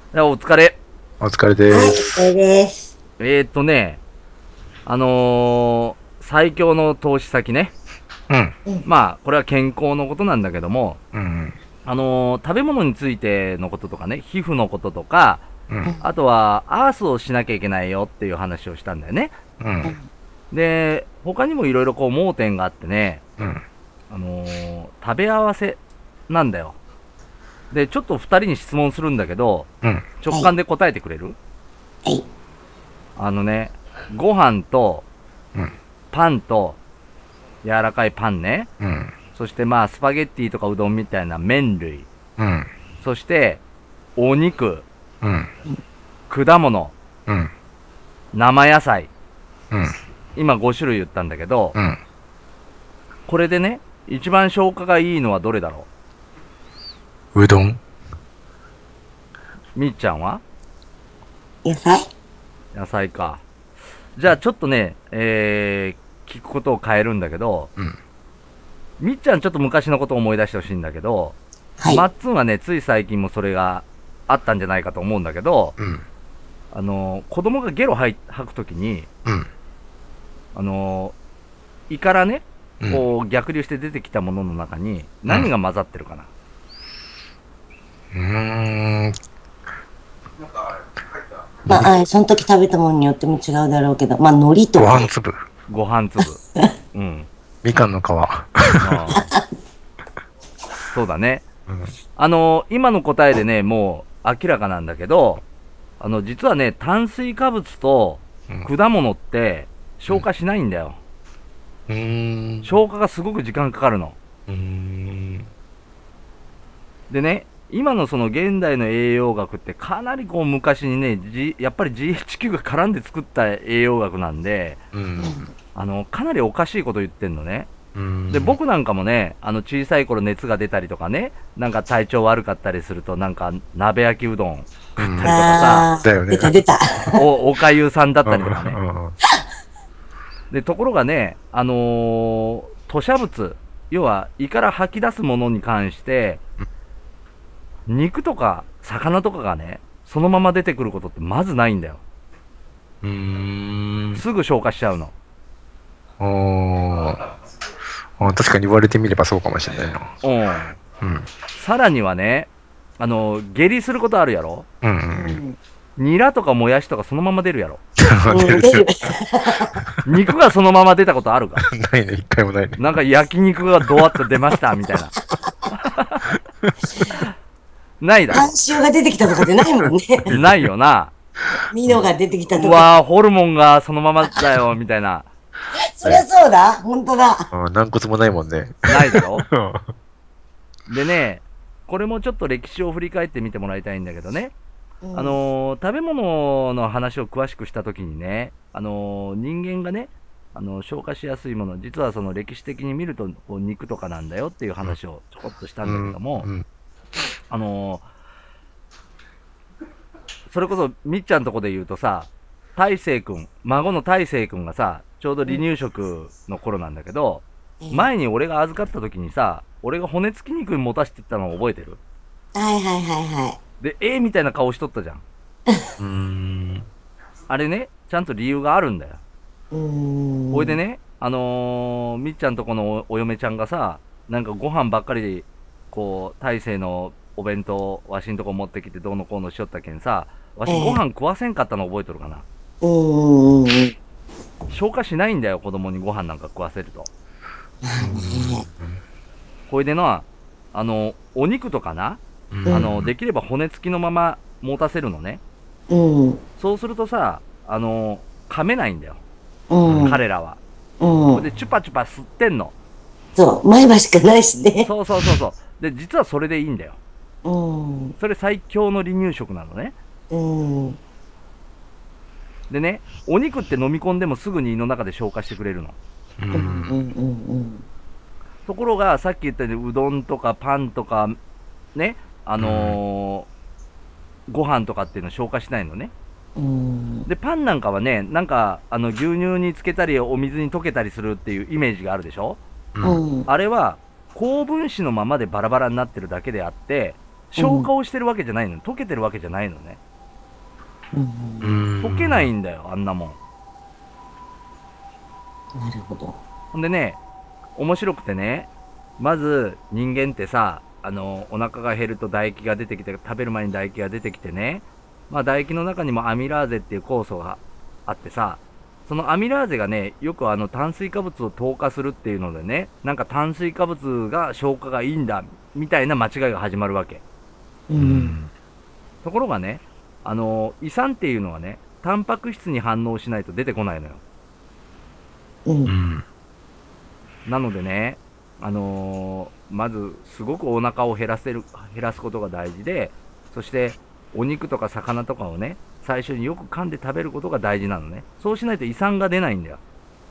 お疲れ。 お疲れではい、 す。 それです。 ね、最強の投資先ね。 うん。 うん。 まあ、これは健康のことなんだけども、 うん。 食べ物についてのこととかね、皮膚のこととか、 うん。 うん。 あとは、アースをしなきゃいけないよっていう話をしたんだよね。 うん。 うん。 で、他にもいろいろこう盲点があってね、 うん。 食べ合わせなんだよ。で、ちょっと二人に質問するんだけど、 うん。 直はい。 感で答えてくれる？ はい。 あのね、ご飯とうん。 パンと柔らかいパンね。 うん。 そしてまあスパゲッティとかうどんみたいな麺類。 うん。 そしてお肉、 うん。 果物、 うん。 生野菜。 うん。 今5種類言ったんだけど、 うん。 これでね、一番消化がいいのはどれだろうどん。 う？みっちゃんは？ 野菜。 野菜か。じゃあちょっとね、聞くことを変えるんだけど、 うん。 みっちゃんちょっと昔のことを思い出してほしいんだけど、 はい。 マッツンはね、つい最近もそれがあったんじゃないかと思うんだけど、 うん。 子供がゲロ吐くときに、 うん。 あの胃からね、 うん。 こう逆流して出てきたものの中にうん。 何が混ざってるかな？ うーん。 まあ、その時食べたものによっても違うだろうけど、まあ、海苔とごか。 飯粒。 ご飯粒。うん。 みかんの皮。 ああ、そうだね。 うん。 今の答えでね、もう明らかなんだけど、実はね、炭水化物とうん。 果物って消化しないんだよ。 うん。 消化がすごく時間かかるの。 うーん。 でね、今のその現代の栄養学ってかなりこう昔にね、やっぱり GHQ が絡んで作った栄養学なんで、 うん。 かなりおかしいこと言ってんのね。 うで、 ん。 僕なんかもね、小さい頃熱が出たりとかね、なんか体調悪かったりすると、なんか鍋焼きうどんうん。 食ったりとかさ、 あー、 だよね。 出た出た。 おかゆさんだっうん。 たりとかね。 うん。 で、ところがね、吐砂物、要は胃から吐き出すものに関して、肉とか魚とかがね、そのまま出てくることってまずないんだよ。 うーん。 すぐ消化しちゃうの。 おー。確かに言われてみればそうかもしれないな。 うん。 うん。 さらにはね、下痢することあるやろ？ うん。ううん。 ん。 ニラとかもやしとかそのまま出るやろ？ うん、 出る出る。 出る。 肉がそのまま出たことあるか？ ないね、一回もないね。 なんか焼肉がドワッと出ましたみたいな。ないだ半ろ？ 塩が出てきたとかじゃないもんね。 ないよな。 ミノが出てきたとか。 うわー、ホルモンがそのままだよ、みたいな。 そりゃそうだ。本当だ。 軟骨もないもんね。 ないだろ？ うん。 でね、これもちょっと歴史を振り返ってみてもらいたいんだけどね。 うん。 食べ物の話を詳しくしたときにね、人間がね、消化しやすいもの、実はその歴史的に見るとこう肉とかなんだよっていう話をちょこっとしたんだけうん。 ども、 うん。 あのーそれこそみっちゃんとこで言うとさ、大成くん、孫の大成くんがさ、ちょうど離うん。 乳食の頃なんだけど、 ええ。 前に俺が預かった時にさ、俺が骨付き肉に持たせてったのを覚えてる？ はいはいはいはい。 で、みたいな顔しとったじゃん。 うーん。 あれね、ちゃんと理由があるんだよ。 うーん。 ほいでね、みっちゃんとこのお嫁ちゃんがさ、なんかご飯ばっかりで、こう、大勢のお弁当、わしんとこ持ってきてどうのこうのしよったけんさ、わしごええ。 飯食わせんかったの覚えとるかな？ うんうんうんうん。 消化しないんだよ、子供にご飯なんか食わせると。 まあね。 ほいでな、お肉とかな、 うん。 できれば骨付きのまま持たせるのね。 うん。 そうするとさ、噛めないんだよ、 うん。 彼らは。 うん。 ほいで、チュパチュパ吸ってんの。 そう。前歯しかないしね。 そうそうそうそう。で、実はそれでいいんだよ。 うん。 それ最強の離乳食なのね。 うん。 でね、お肉って飲み込んでもすぐに胃の中で消化してくれるの。 ううん。うん。 ん。うん。 ところが、さっき言ったようにうどんとかパンとか、ね、あうん。 のご飯とかっていうの消化しないのね。 うん。 で、パンなんかはね、なんか、牛乳につけたり、お水に溶けたりするっていうイメージがあるでしょ？ うん。 あれは、高分子のままでバラバラになってるだけであって、 消化をしてるわけじゃないの、溶けてるわけじゃないのね。 うん。 溶けないんだよ、あんなもん。 なるほど。 ほんでね、面白くてね、まず人間ってさ、お腹が減ると唾液が出てきて、食べる前に唾液が出てきてね、まあ唾液の中にもアミラーゼっていう酵素があってさ、そのアミラーゼがね、よく炭水化物を糖化するっていうのでね、なんか炭水化物が消化がいいんだ、みたいな間違いが始まるわけ。 うん。 ところがね、胃酸っていうのはね、タンパク質に反応しないと出てこないのよ。 うん。 なのでね、まずすごくお腹を減らすことが大事で、そしてお肉とか魚とかをね、最初によく噛んで食べることが大事なのね。そうしないと胃酸が出ないんだよ。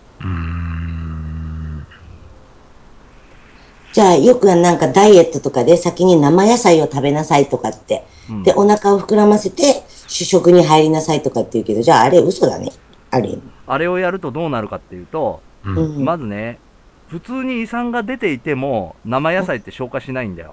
じゃあ、よくなんかダイエットとかで先に生野菜を食べなさいとかって。 うんで、お腹を膨らませて主食に入りなさいとかって言うけど、じゃああれ嘘だね。ある意味。 あれをやるとどうなるかっていうと、 うん。 まずね、普通に胃酸が出ていても生野菜って消化しないんだよ。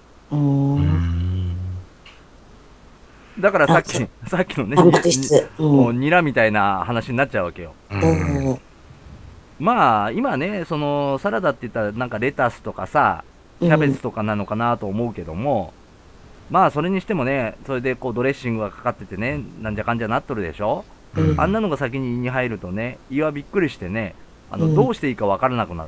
だからさっきのね、 タンパク質。 もうニラみたいな話になっちゃうわけよ。 うん。 まあ、今ね、そのサラダって言ったらなんかレタスとかさ、キャベツとかなのかなと思うけども、まあそれにしてもね、それでこうドレッシングがかかっててね、なんじゃかんじゃなっとるでしょ。あんなのが先に胃に入るとね、胃はびっくりしてね、どうしていいかわからなくなる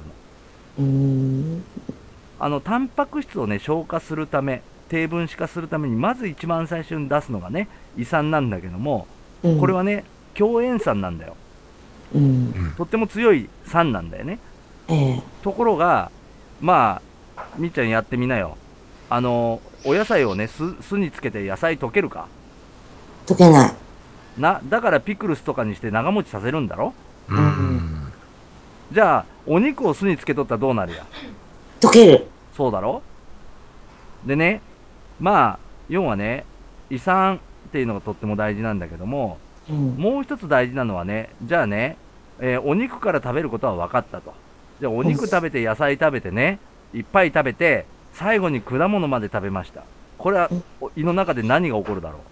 の。タンパク質をね、消化するため、低分子化するために、まず一番最初に出すのがね、胃酸なんだけども、これはね、強塩酸なんだよ。とっても強い酸なんだよね。ところが、まあ、みっちゃんやってみなよ。お野菜をね、酢につけて野菜溶けるか。 溶けない。 だからピクルスとかにして長持ちさせるんだろ。 うん。 じゃあ、お肉を酢につけとったらどうなるや。 溶ける。 そうだろ。でね、まあ、要はね、胃酸っていうのがとっても大事なんだけども、もう一つ大事なのはね、じゃあね、お肉から食べることは分かったと。じゃあお肉食べて野菜食べてね、いっぱい食べて、最後に果物まで食べました。これは胃の中で何が起こるだろ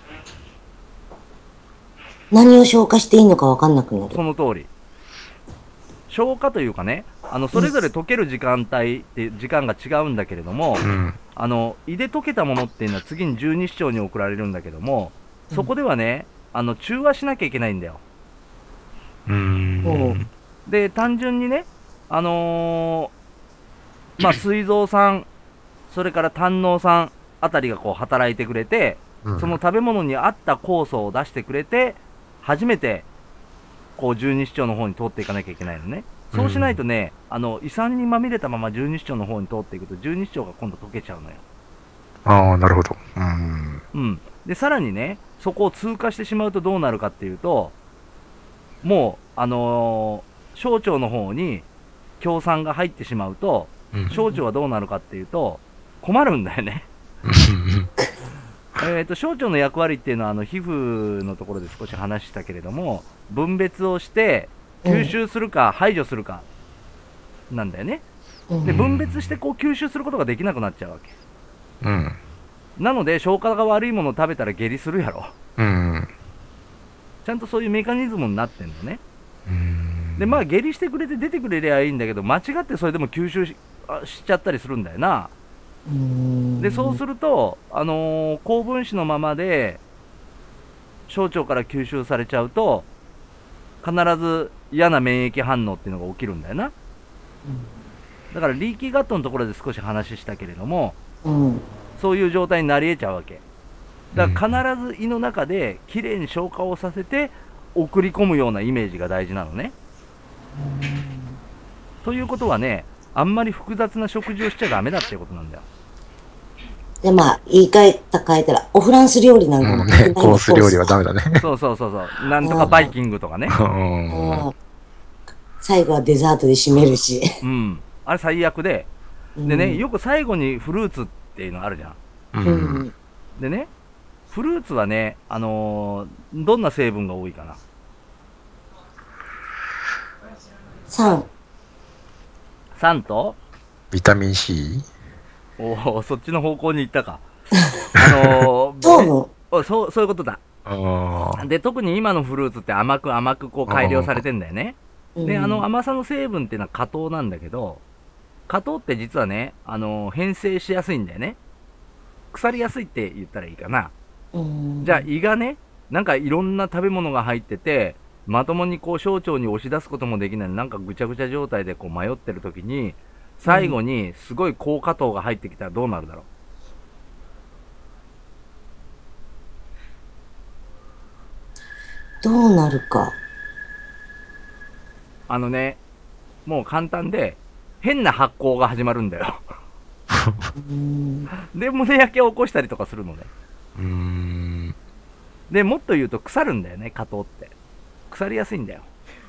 何を消化していいのか分かんなくなう。 る。 その通り。消化というかね、それぞれ溶ける時間帯って時間が違うんだけれども、胃で溶けたものっていうのは次に十二指腸に送られるんだけども、そこではね、中和しなきゃいけないんだよ。で、単純にね、まあ、膵臓酸、それから胆のう酸あたりがこう働いてくれて、その食べ物に合った酵素を出してくれて、初めて、こう、十二指腸の方に通っていかなきゃいけないのね。そうしないとね、胃酸にまみれたまま十二指腸の方に通っていくと、十二指腸が今度溶けちゃうのよ。 ああ、なるほど。 で、さらにね、そこを通過してしまうとどうなるかっていうと、もう、小腸の方に強酸が入ってしまうと、小腸はどうなるかっていうと、困るんだよね。小腸の役割っていうのは、皮膚のところで少し話したけれども、分別をして、吸収するか排除するか、なんだよね。で、分別してこう吸収することができなくなっちゃうわけ。なので、消化が悪いものを食べたら下痢するやろ。ちゃんとそういうメカニズムになってんのね。で、まあ、下痢してくれて出てくれりゃいいんだけど、間違ってそれでも吸収しちゃったりするんだよな。で、そうすると、高分子のままで、小腸から吸収されちゃうと、必ず嫌な免疫反応っていうのが起きるんだよな。だから、リーキーガットのところで少し話したけれども、そういう状態になり得ちゃうわけ。だから必ず胃の中できれいに消化をさせて送り込むようなイメージが大事なのね。ということはね、あんまり複雑な食事をしちゃダメだっていうことなんだよ。 で、まあ、言い換えたら、おフランス料理なんかも、 コース料理はダメだね。 そう。なんとかバイキングとかね。 最後はデザートで締めるし。 あれ最悪で。でね、よく最後にフルーツっていうのあるじゃん。でね、フルーツはね、どんな成分が多いかな。 酸とビタミン C？ そっちの方向に行ったか。 糖分。 そういうことだ。 ああ。 で、特に今のフルーツって甘く甘くこう改良されてんだよね。で、 うん甘さの成分っていうのは果糖なんだけど、果糖って実はね、変性しやすいんだよね。腐りやすいって言ったらいいかな。 うんじゃあ胃がね、なんかいろんな食べ物が入ってて、まともにこう小腸に押し出すこともできない、なんかぐちゃぐちゃ状態でこう迷ってる時に、最後にすごい高果糖が入ってきたらどうなるだろう。 どうなるか。 もう簡単で、変な発酵が始まるんだよ。 うんで、胸焼けを起こしたりとかするのね。 うーん。 で、もっと言うと腐るんだよね、果糖って。腐りやすいんだよ。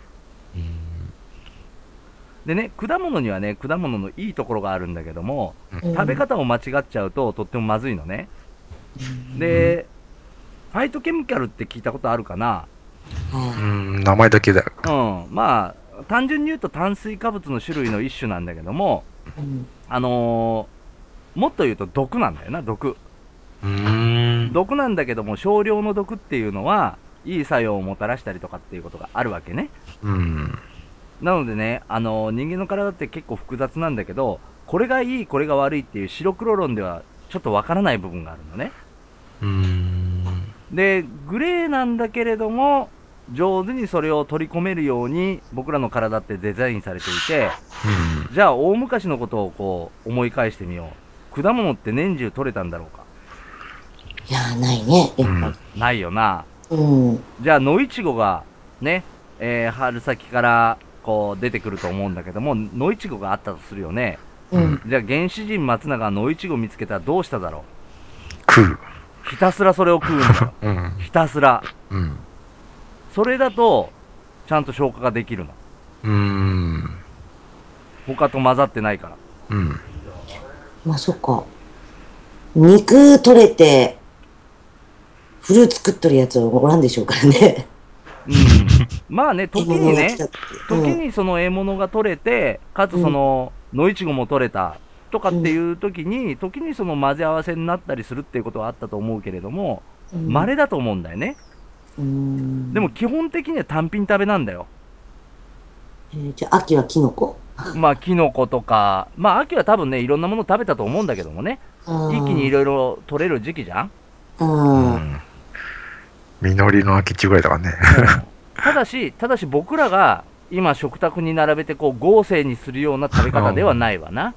でね、果物にはね、果物のいいところがあるんだけども、食べ方を間違っちゃうととってもまずいのね。で、ファイトケミカルって聞いたことあるかな。 名前だけだよ。 まあ、単純に言うと炭水化物の種類の一種なんだけども、 うんもっと言うと毒なんだよな、毒。 ん。 毒なんだけども、少量の毒っていうのは、いい作用をもたらしたりとかっていうことがあるわけね。 うん。 なのでね、人間の体って結構複雑なんだけど、これがいい、これが悪いっていう白黒論ではちょっとわからない部分があるのね。で、グレーなんだけれども、上手にそれを取り込めるように僕らの体ってデザインされていて、じゃあ大昔のことをこう思い返してみよう。果物って年中取れたんだろうか。 いやー、ないね、やっぱないよな。 り。うん。 じゃあ野いちごがね、春先からこう出てくると思うんだけども、野いちごがあったとするよね。 うん。 じゃあ原始人松永が野いちご見つけたらどうしただろ食う。 う。ひたすらそれを食うんだよ。 うん。 ひたすら。 うん。 それだとちゃんと消化ができるの。他と混ざってないから。 うん。 まあ、そっか。肉取れて、フルーツ食っとるやつはおらんでしょうからね。 まあね、時にね、時にその獲物が取れて、かつその野いちごも取れたとかっていう時に、時にその混ぜ合わせになったりするっていうことはあったと思うけれども、稀だと思うんだよね。でも基本的には単品食べなんだよ。 じゃあ、秋はキノコ？ まあ、キノコとか、まあ、秋は多分ね、いろんなもの食べたと思うんだけどもね、一気にいろいろ取れる時期じゃん。 実りの秋中ぐらいだからね。 ただし僕らが今食卓に並べてこう豪勢にするような食べ方ではないわな。 あ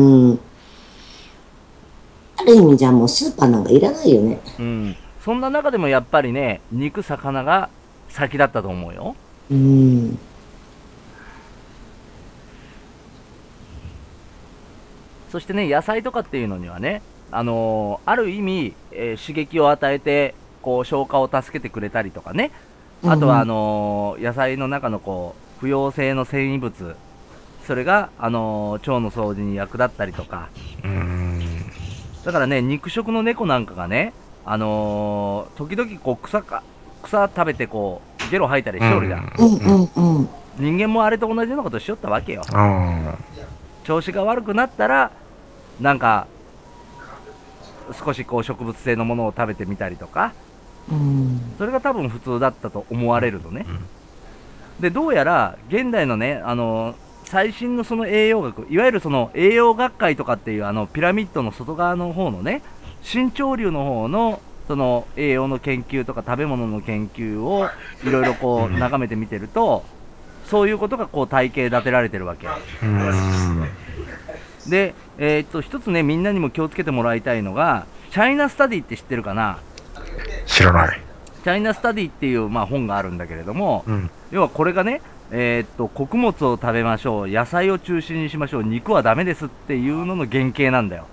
る意味じゃもうスーパーなんかいらないよね。 そんな中でもやっぱりね、肉魚が先だったと思うよ。そしてね、野菜とかっていうのにはね、ある意味、刺激を与えてこう消化を助けてくれたりとかね、あとは野菜の中のこう不溶性の繊維物、それが腸の掃除に役立ったりとか。だからね、肉食の猫なんかがね、時々こう草食べてこうゲロ吐いたりしよるじゃん。人間もあれと同じようなことしよったわけよ。調子が悪くなったらなんか少しこう植物性のものを食べてみたりとか、それが多分普通だったと思われるのね。で、どうやら現代のね、最新のその栄養学、いわゆるその栄養学会とかっていうピラミッドの外側の方のね、新潮流の方のその栄養の研究とか食べ物の研究をいろいろこう眺めてみてると、そういうことがこう体系立てられてるわけ。で、一つね、みんなにも気をつけてもらいたいのが、チャイナスタディって知ってるかな？ 知らない。 チャイナスタディっていう、まあ、本があるんだけれども、要はこれがね、穀物を食べましょう、野菜を中心にしましょう、肉はダメですっていうのの原型なんだよ。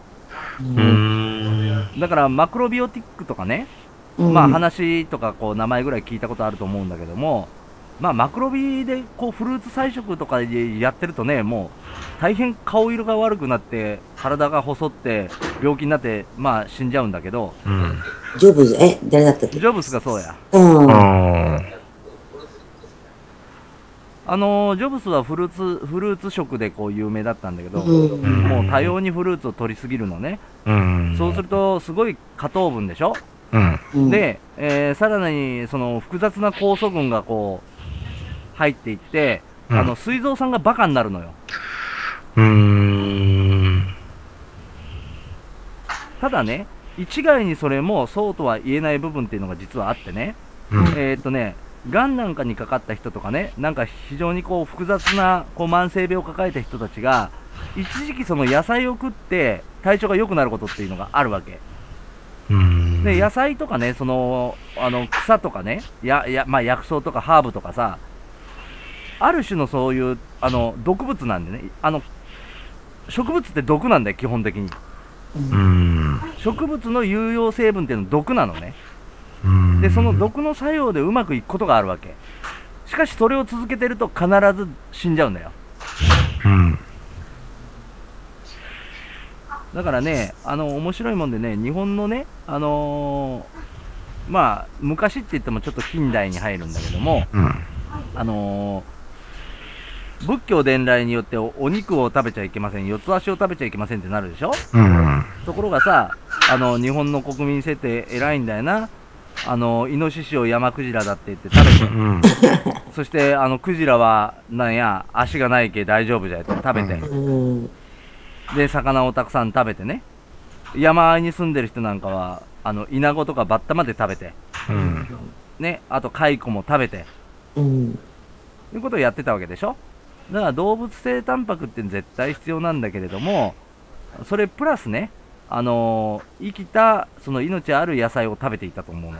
だからマクロビオティックとかね、まあ話とかこう名前ぐらい聞いたことあると思うんだけども、まあマクロビでこうフルーツ菜食とかでやってるとね、もう大変顔色が悪くなって体が細って病気になってまあ死んじゃうんだけど、 ジョブズ、誰だったっけ？ ジョブスがそうや。 ジョブスはフルーツ食でこう有名だったんだけど、 うんもう多様にフルーツを取りすぎるのね。 うん。 そうすると、すごい果糖分でしょ。 うん。 うん、 で、さらにその複雑な酵素群がこう入っていって、 うん膵臓さんがバカになるのよ。ただね、一概にそれもそうとは言えない部分っていうのが実はあってね、がんなんかにかかった人とかね、なんか非常にこう複雑なこう慢性病を抱えた人たちが、一時期その野菜を食って体調が良くなることっていうのがあるわけ。で、野菜とかね、草とかね、まあ、薬草とかハーブとかさ、ある種のそういう、毒物なんでね、植物って毒なんだよ、基本的に。植物の有用成分っていうのは毒なのね。で、その毒の作用でうまくいくことがあるわけ。しかし、それを続けてると必ず死んじゃうんだよ。だからね、面白いもんでね、日本のね、まあ、昔って言ってもちょっと近代に入るんだけども、仏教伝来によってお肉を食べちゃいけません、四つ足を食べちゃいけませんってなるでしょ。ところがさ、日本の国民性って偉いんだよな。イノシシを山クジラだって言って食べて、そしてクジラはなんや足がないけ大丈夫じゃって食べて、で魚をたくさん食べてね、山あいに住んでる人なんかはイナゴとかバッタまで食べて、ね、あと蚕も食べて、いうことをやってたわけでしょ。だから動物性タンパクって絶対必要なんだけれども、それプラスね、生きたその命ある野菜を食べていたと思うの。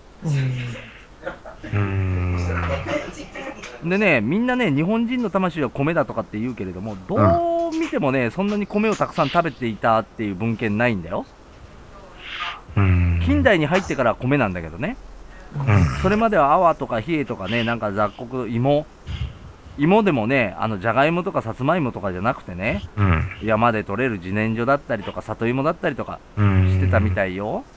でね、みんなね、日本人の魂は米だとかって言うけれども、どう見てもね、そんなに米をたくさん食べていたっていう文献ないんだよ。近代に入ってから米なんだけどね、それまではアワとかヒエとかね、なんか雑穀、芋でもね、じゃがいもとかさつまいもとかじゃなくてね、山で採れる自然薯だったりとか里芋だったりとかしてたみたいよ。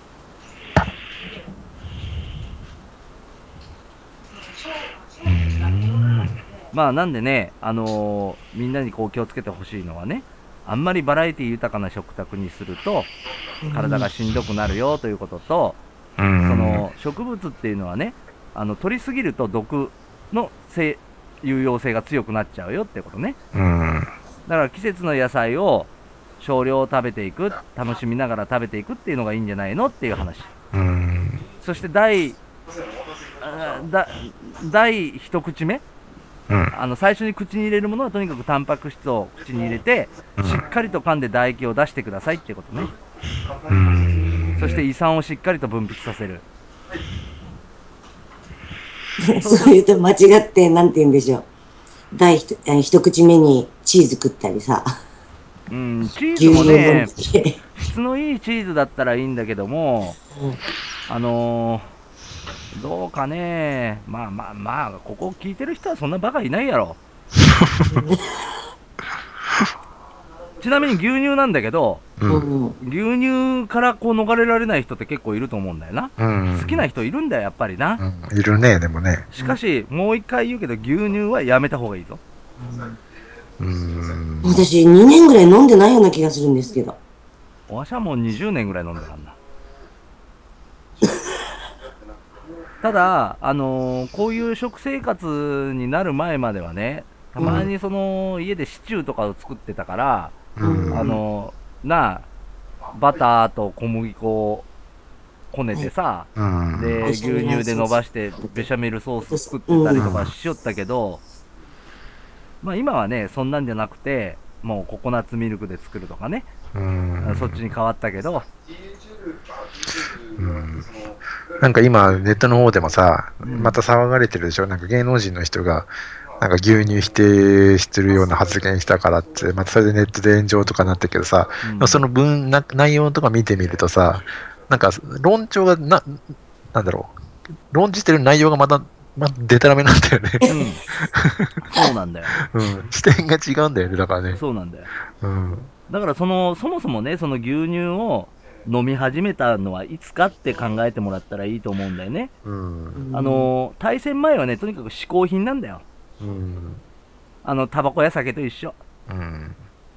まあなんでね、みんなにこう気をつけてほしいのはね、あんまりバラエティ豊かな食卓にすると体がしんどくなるよということと、その植物っていうのはね、取りすぎると毒の有用性が強くなっちゃうよってことね。だから季節の野菜を少量食べていく、楽しみながら食べていくっていうのがいいんじゃないのっていう話。そして第一口目、最初に口に入れるものはとにかくタンパク質を口に入れて、しっかりと噛んで唾液を出してくださいっていうことね。そして胃酸をしっかりと分泌させる。 そういうと間違って、なんて言うんでしょう。一口目にチーズ食ったりさ。 チーズもね、質のいいチーズだったらいいんだけども、どうかね、まあ、ここ聞いてる人はそんなバカいないやろ。ちなみに牛乳なんだけど、牛乳からこう逃れられない人って結構いると思うんだよな。好きな人いるんだよ、やっぱりな。 いるね、でもね。 しかし、もう一回言うけど、牛乳はやめた方がいいぞ。 私、2年ぐらい飲んでないような気がするんですけど。 わしはもう20年ぐらい飲んでたんだ。ただ、こういう食生活になる前まではね、たまに家でシチューとかを作ってたから、バターと小麦粉をこねてさ、で、牛乳で伸ばしてベシャメルソース作ってたりとかしよったけど、まあ今はね、そんなんじゃなくて、もうココナッツミルクで作るとかね、そっちに変わったけど、 なんか今ネットの方でもさ、また騒がれてるでしょ。なんか芸能人の人がなんか牛乳否定してるような発言したからって、またそれでネットで炎上とかなったけどさ、その内容とか見てみるとさ、なんか論調がなんだろう、論じてる内容がまたデタラメなんだよね。 そうなんだよ。 視点が違うんだよね、だからね。 そうなんだよ。だからそもそもね、その牛乳を飲み始めたのはいつかって考えてもらったらいいと思うんだよね。対戦前はね、とにかく嗜好品なんだよ。 うん。 タバコや酒と一緒。 うん。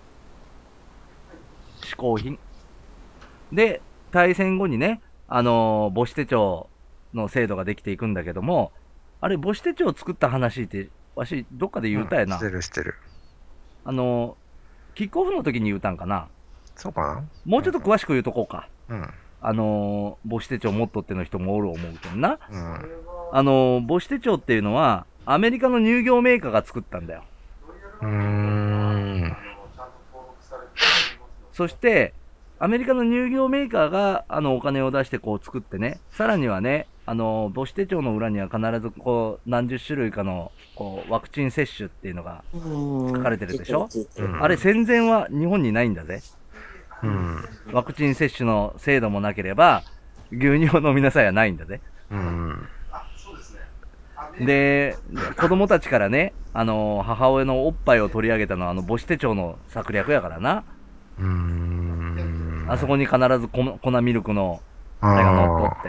嗜好品。で、大戦後にね、母子手帳の制度ができていくんだけども、あれ、母子手帳を作った話って、わし、どっかで言うたやしてな。 るしてる。 キックオフの時に言うたんかな。 そうかもうちょっと詳しく言うとこうか。 な。うん。 母子手帳持っとっての人もおる思うけどな。 うん。 母子手帳っていうのは、アメリカの乳業メーカーが作ったんだよ。 うーん。 そして、アメリカの乳業メーカーが、お金を出してこう作ってね、さらにはね、母子手帳の裏には必ずこう、何十種類かの、こう、ワクチン接種っていうのが書かれてるでしょ。あれ戦前は日本にないんだぜ。 うん。 ワクチン接種の制度もなければ、牛乳を飲みなさいはないんだぜ。 うん。 で、子供たちからね、母親のおっぱいを取り上げたのは、母子手帳の策略やからな。 うーん。 あそこに必ず粉ミルクの、 ああれが乗っとあ。 って。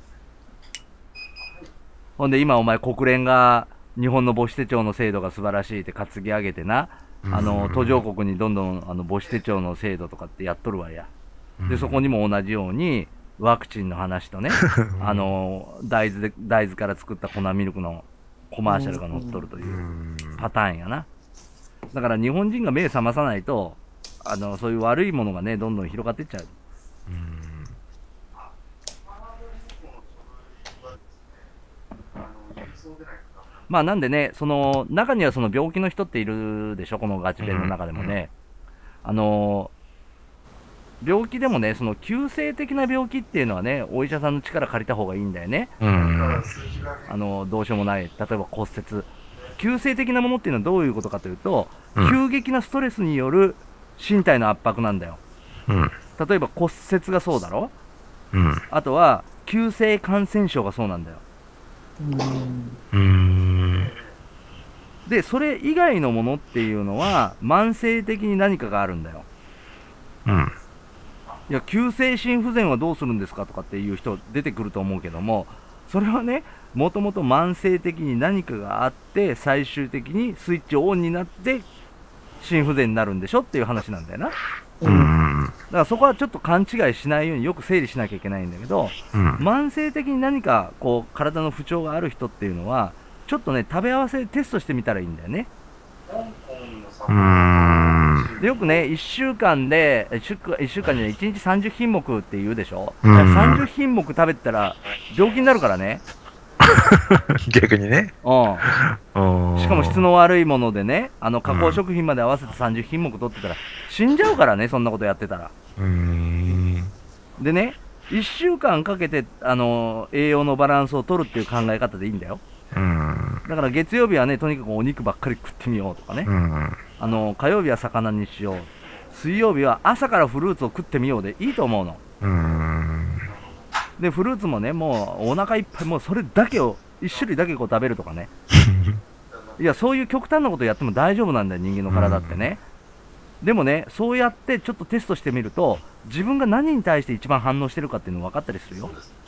ほんで、今お前国連が、日本の母子手帳の制度が素晴らしいって担ぎ上げてな、途上国にどんどん母子手帳の制度とかってやっとるわや。で、そこにも同じように、ワクチンの話とね、大豆から作った粉ミルクのコマーシャルが載っとるというパターンやな。だから日本人が目覚まさないと、そういう悪いものがね、どんどん広がっていっちゃう。まあなんでね、その中にはその病気の人っているでしょ、このガチ弁の中でもね。あの病気でもね、その急性的な病気っていうのはね、お医者さんの力借りた方がいいんだよね。 うん。 どうしようもない、例えば骨折。急性的なものっていうのはどういうことかというと、 うん急激なストレスによる身体の圧迫なんだよ。 うん。 例えば骨折がそうだろ。 うん。 あとは、急性感染症がそうなんだよ。 うーん。 で、それ以外のものっていうのは、慢性的に何かがあるんだよ。 うん。 いや、急性心不全はどうするんですかとかっていう人出てくると思うけども、それはね、もともと慢性的に何かがあって、最終的にスイッチオンになって、心不全になるんでしょっていう話なんだよな。だからそこはちょっと勘違いしないようによく整理しなきゃいけないんだけど、慢性的に何かこう体の不調がある人っていうのは、ちょっとね、食べ合わせでテストしてみたらいいんだよね。でよくね、1週間で、1週間に1日30品目って言うでしょ。30品目食べてたら病気になるからね。 逆にね。 しかも質の悪いものでね、加工食品まで合わせて30品目取ってたら死んじゃうからね、そんなことやってたら。でね、1週間かけて、栄養のバランスを取るっていう考え方でいいんだよ。だから月曜日はね、とにかくお肉ばっかり食ってみようとかね。火曜日は魚にしよう。水曜日は朝からフルーツを食ってみようでいいと思うの。で、フルーツもね、もうお腹いっぱい、もうそれだけを、1種類だけこう食べるとかね。いや、そういう極端なことやっても大丈夫なんだよ、人間の体ってね。でもね、そうやってちょっとテストしてみると、自分が何に対して一番反応してるかっていうの分かったりするよ。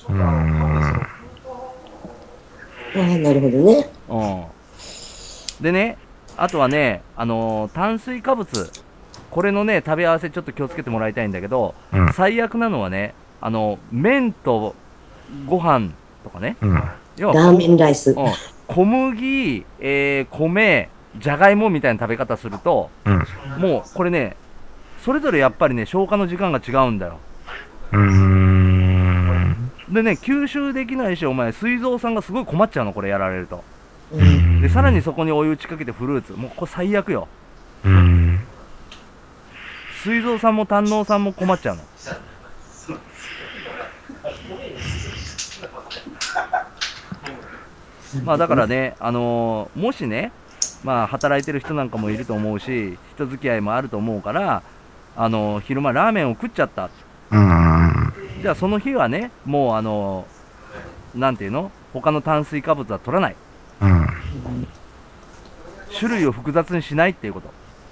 なるほどね。 でね、あとはね、炭水化物、これのね、食べ合わせちょっと気をつけてもらいたいんだけど、最悪なのはね、麺とご飯とかね、 要はラーメンライス。 小麦、米、じゃがいもみたいな食べ方すると、もうこれね、それぞれやっぱりね、消化の時間が違うんだよ。でね、吸収できないし、お前、膵臓さんがすごい困っちゃうの、これやられると。で、さらにそこにお湯打ちかけてフルーツ、もうこれ最悪よ。膵臓さんも胆嚢さんも困っちゃうの。まあだからね、もしね、まあ働いてる人なんかもいると思うし、人付き合いもあると思うから、昼間ラーメンを食っちゃった。じゃあその日はね、もうなんていうの、他の炭水化物は取らない。種類を複雑にしないっていうこと。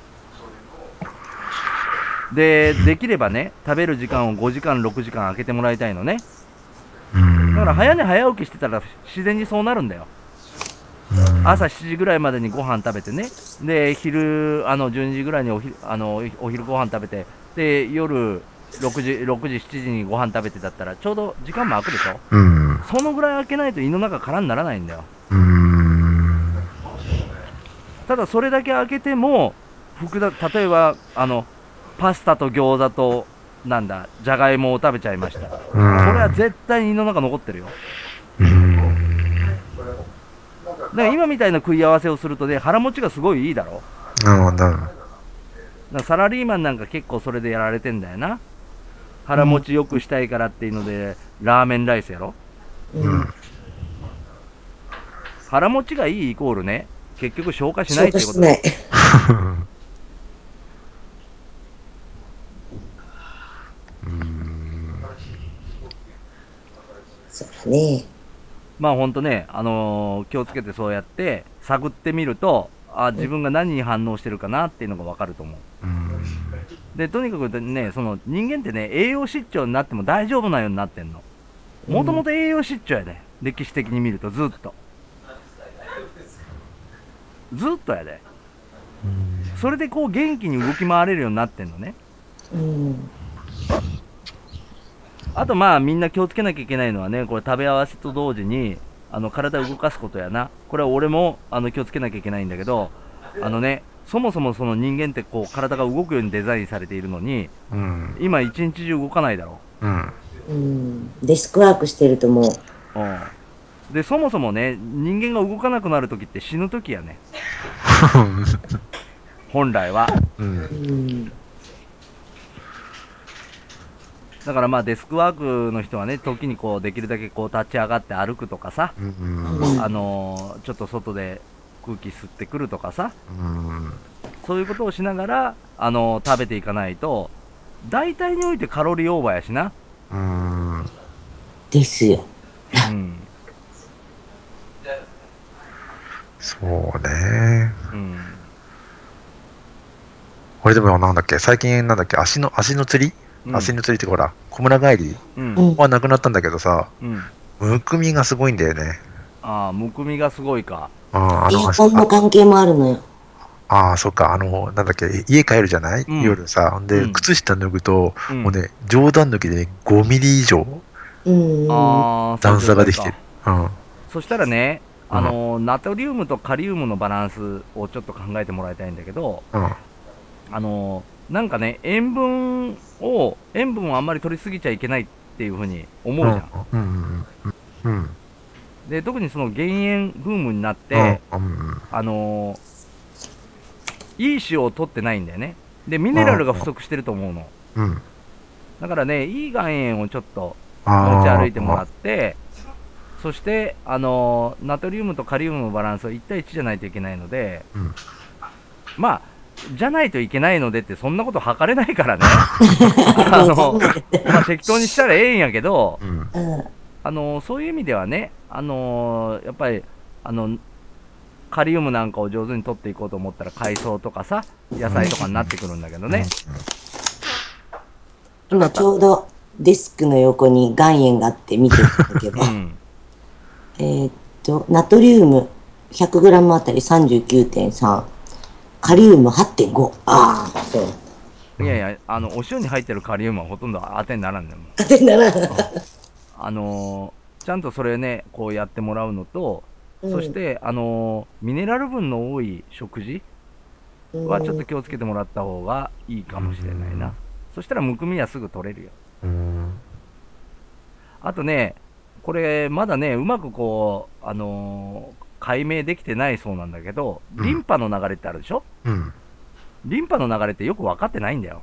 で、できればね、食べる時間を5時間、6時間空けてもらいたいのね。だから早寝早起きしてたら自然にそうなるんだよ。 朝7時ぐらいまでにご飯食べてね、で昼12時ぐらいにお昼ご飯食べて、で夜6時、7時にご飯食べてだったらちょうど時間も空くでしょ。 うん。 そのぐらい空けないと胃の中空にならないんだよ。ただそれだけ空けても例えばパスタと餃子となんだじゃがいもを食べちゃいました、これは絶対に胃の中残ってるよ。だから今みたいな食い合わせをするとね、腹持ちがすごいいいだろ。だからサラリーマンなんか結構それでやられてんだよな。腹持ちよくしたいからっていうので、ラーメンライスやろ。腹持ちがいいイコールね、結局消化しないっていうことだ。 そうだね。 まあほんとね、気をつけてそうやって探ってみると、自分が何に反応してるかなっていうのが分かると思う。で、とにかくね、その人間ってね、栄養失調になっても大丈夫なようになってんの。もともと栄養失調やで、歴史的に見るとずっと。ずっとやで。それでこう元気に動き回れるようになってんのね。あとまあみんな気をつけなきゃいけないのはね、これ食べ合わせと同時に体を動かすことやな。これは俺も気をつけなきゃいけないんだけど、そもそもその人間ってこう体が動くようにデザインされているのに、今一日中動かないだろう。 デスクワークしてるともう。 でそもそもね、人間が動かなくなる時って死ぬ時やね。本来は。だからまあデスクワークの人はね、時にこうできるだけこう立ち上がって歩くとかさ、ちょっと外で空気吸ってくるとかさ、そういうことをしながら食べていかないと、大体においてカロリーオーバーやしな。 ですよ。 そうね。俺でもなんだっけ、最近なんだっけ、足の釣り、足の釣りってほら、小村帰りはなくなったんだけどさ、むくみがすごいんだよね。 むくみがすごいか。 エアコンの関係もあるのよ。 そっか、なんだっけ、家帰るじゃない、夜さ。で、靴下脱ぐと、もうね、冗談抜きでね、5ミリ以上、段差ができてる。 そしたらね、ナトリウムとカリウムのバランスをちょっと考えてもらいたいんだけど、なんかね、塩分をあんまり取りすぎちゃいけないっていうふうに思うじゃん。で、特にその減塩ブームになって、いい塩を取ってないんだよね。で、ミネラルが不足してると思うの。だからね、いい岩塩をちょっと持ち歩いてもらって、そして、ナトリウムとカリウムのバランスは1対1じゃないといけないので、まあ、じゃないといけないのでって、そんなこと測れないからね。まあ、適当にしたらええんやけど、そういう意味ではね、やっぱり、カリウムなんかを上手に取っていこうと思ったら、海藻とかさ、野菜とかになってくるんだけどね。 今ちょうどデスクの横に岩塩があって見てるんだけど、ナトリウム 100g あたり 39.3、カリウム 8.5。そう。 いやいや、お塩に入ってるカリウムはほとんど当てにならんねんもん。 当てにならん。 ちゃんとそれね、こうやってもらうのと、そして、ミネラル分の多い食事はちょっと気をつけてもらった方がいいかもしれないな。そしたらむくみはすぐ取れるよ。あとね、これまだね、うまくこう、解明できてないそうなんだけど、リンパの流れってあるでしょ。リンパの流れってよく分かってないんだよ。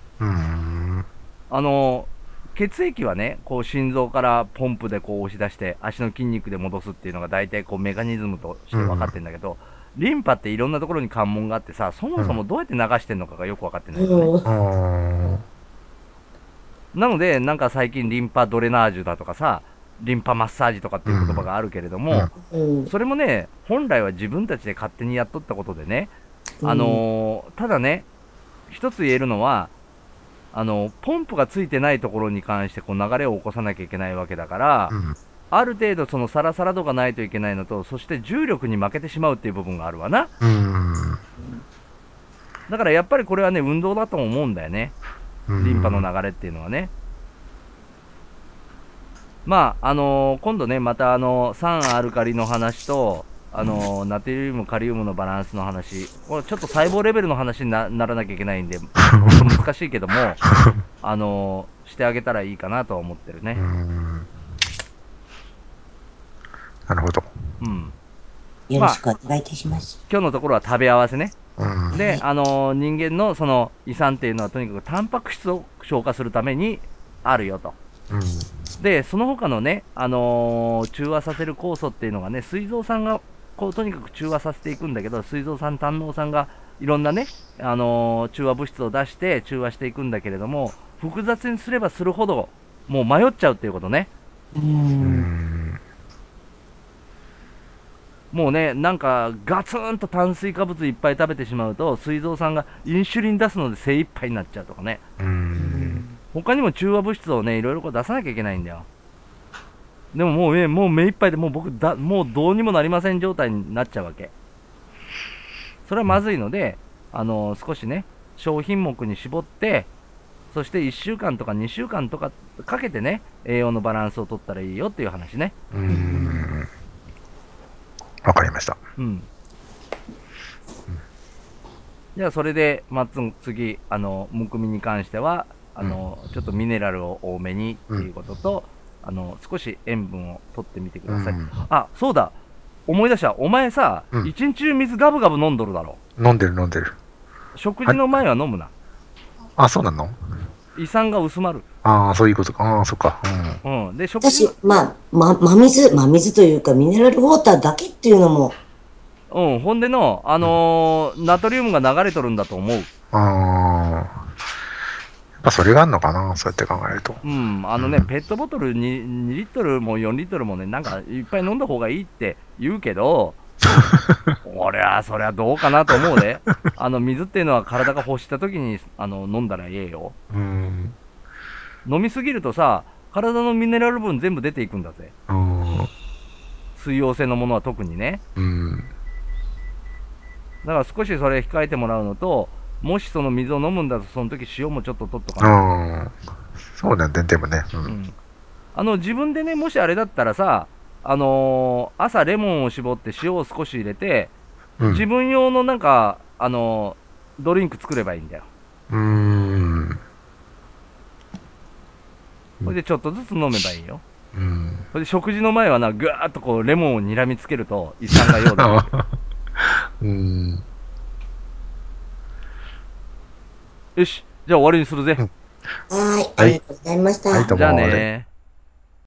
血液はね、こう心臓からポンプでこう押し出して足の筋肉で戻すっていうのが大体こうメカニズムとして分かってるんだけど、リンパっていろんなところに関門があってさ、そもそもどうやって流してんのかがよく分かってないよね。なので、なんか最近リンパドレナージュだとかさ、リンパマッサージとかっていう言葉があるけれども、それもね、本来は自分たちで勝手にやっとったことでね、ただね、一つ言えるのは、ポンプがついてないところに関してこう流れを起こさなきゃいけないわけだから、 ある程度そのサラサラ度がないといけないのと、そして重力に負けてしまうっていう部分があるわな。だからやっぱりこれはね、運動だと思うんだよね。リンパの流れっていうのはね。まあ、今度ね、また酸アルカリの話と、ナトリウム、カリウムのバランスの話、これちょっと細胞レベルの話にならなきゃいけないんで、難しいけども、してあげたらいいかなとは思ってるね。 なるほど。 うん。 よろしくお願いいたします。 今日のところは食べ合わせね。で、人間のその胃酸っていうのはとにかくタンパク質を消化するためにあるよと。で、その他のね、中和させる酵素っていうのがね、膵臓さんがこうとにかく中和させていくんだけど、膵臓さん、胆のうさんがいろんなね、中和物質を出して中和していくんだけれども、複雑にすればするほど、もう迷っちゃうっていうことね。もうね、なんかガツンと炭水化物いっぱい食べてしまうと、膵臓さんがインシュリン出すので精一杯になっちゃうとかね。他にも中和物質をね、いろいろこう出さなきゃいけないんだよ。でももうね、もう目いっぱいでもう僕もうどうにもなりません状態になっちゃうわけ。それはまずいので、少しね、商品目に絞って、そして1週間とか2週間とかかけてね、栄養のバランスを取ったらいいよっていう話ね。 わかりました。 じゃあそれで、次、むくみに関しては、ちょっとミネラルを多めにっていうことと、少し塩分を取ってみてください。あ、そうだ、思い出した。お前さ、一日中水ガブガブ飲んどるだろ。 飲んでる。 食事の前は飲むな。 あ、そうなの？ 胃酸が薄まる。 ああ、そういうことか。ああ、そっか。 で、食事私、真水というか、ミネラルウォーターだけっていうのも。 ほんでの、ナトリウムが流れとるんだと思う。 やっぱそれがあるのかな、そうやって考えると。 ペットボトル 2リットルも4リットルもね、なんかいっぱい飲んだ方がいいって言うけど、そりゃどうかなと思うで。水っていうのは体が欲した時に飲んだらええよ。飲みすぎるとさ、体のミネラル分全部出ていくんだぜ。水溶性のものは特にね。だから少しそれ控えてもらうのと、もしその水を飲むんだと、その時塩もちょっと取っとかない。 そうだね、でもね。 自分でね、もしあれだったらさ、朝レモンを絞って塩を少し入れて、自分用のなんか、ドリンク作ればいいんだよ。それでちょっとずつ飲めばいいよ。それで食事の前はな、ぐーっとこうレモンを睨みつけると胃酸がようだ。よし、じゃあ終わりにするぜ。 ありがとうございました。 はい、どうも。 じゃあね。